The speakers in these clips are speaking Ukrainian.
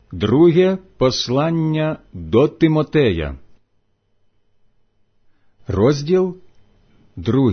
Друге послання до Тимотея, розділ 2.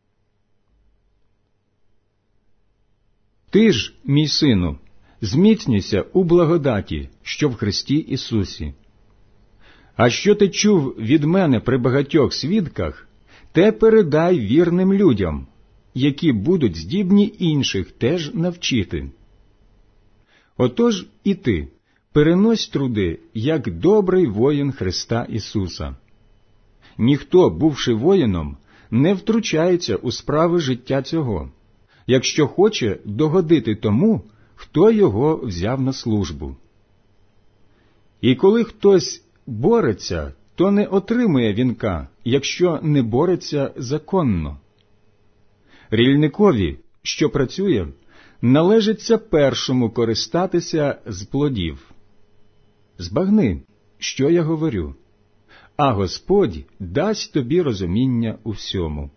Ти ж, мій сину, зміцнюйся у благодаті, що в Христі Ісусі. А що ти чув від мене при багатьох свідках, те передай вірним людям, які будуть здібні інших теж навчити. Отож і ти перенось труди, як добрий воїн Христа Ісуса. Ніхто, бувши воїном, не втручається у справи життя цього, якщо хоче догодити тому, хто його взяв на службу. І коли хтось бореться, то не отримує вінка, якщо не бореться законно. Рільникові, що працює, належиться першому користатися з плодів. Збагни, що я говорю, а Господь дасть тобі розуміння у всьому.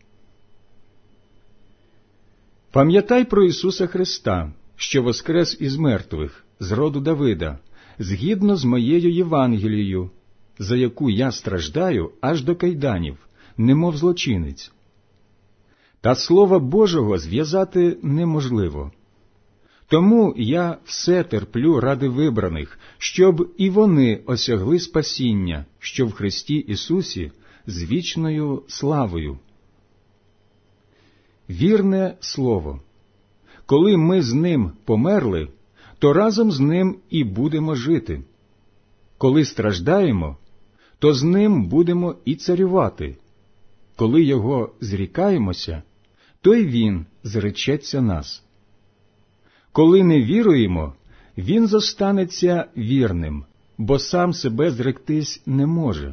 Пам'ятай про Ісуса Христа, що воскрес із мертвих, з роду Давида, згідно з моєю Євангелією, за яку я страждаю аж до кайданів, немов злочинець. Та Слова Божого зв'язати неможливо. Тому я все терплю ради вибраних, щоб і вони осягли спасіння, що в Христі Ісусі, з вічною славою. Вірне слово. Коли ми з Ним померли, то разом з Ним і будемо жити. Коли страждаємо, то з Ним будемо і царювати. Коли Його зрікаємося, то й Він зречеться нас. Коли не віруємо, Він зостанеться вірним, бо сам себе зректись не може.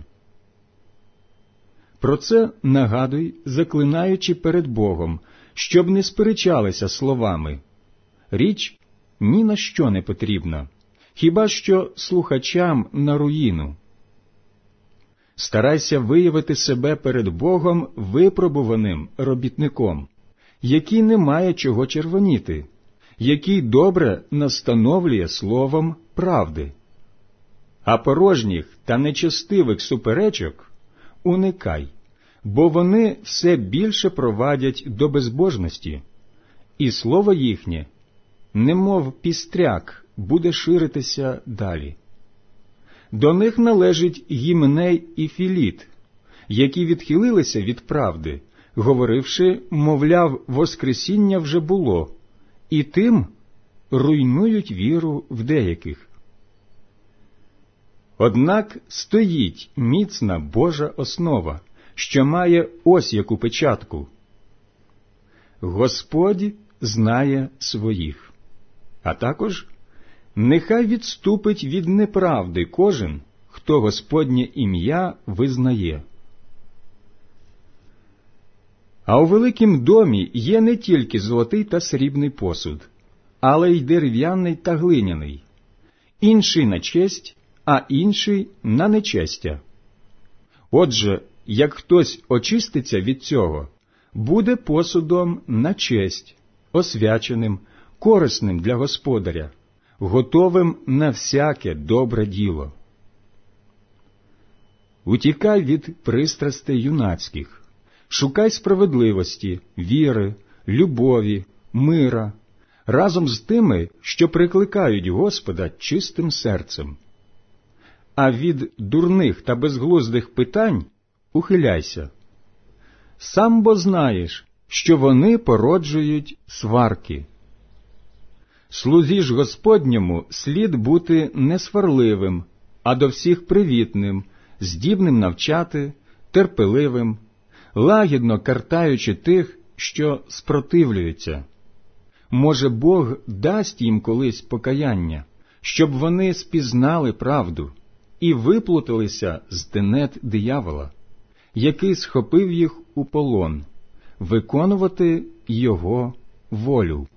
Про це нагадуй, заклинаючи перед Богом, щоб не сперечалися словами. Річ ні на що не потрібна, хіба що слухачам на руїну. Старайся виявити себе перед Богом випробуваним робітником, який не має чого червоніти, який добре настановлює словом правди. А порожніх та нечестивих суперечок уникай, бо вони все більше провадять до безбожності, і слово їхнє, немов пістряк, буде ширитися далі. До них належить Гіменей і Філіт, які відхилилися від правди, говоривши, мовляв, воскресіння вже було, і тим руйнують віру в деяких. Однак стоїть міцна Божа основа, що має ось яку печатку. Господь знає своїх. А також нехай відступить від неправди кожен, хто Господнє ім'я визнає. А у великім домі є не тільки золотий та срібний посуд, але й дерев'яний та глиняний, інший на честь, а інший на нечестя. Отже, як хтось очиститься від цього, буде посудом на честь, освяченим, корисним для господаря, готовим на всяке добре діло. Утікай від пристрастей юнацьких, шукай справедливості, віри, любові, мира, разом з тими, що прикликають Господа чистим серцем. А від дурних та безглуздих питань ухиляйся. Сам бо знаєш, що вони породжують сварки. Слузі ж Господньому слід бути не сварливим, а до всіх привітним, здібним навчати, терпеливим, лагідно картаючи тих, що спротивлюються. Може, Бог дасть їм колись покаяння, щоб вони спізнали правду і виплуталися з тенет диявола, який схопив їх у полон, виконувати його волю.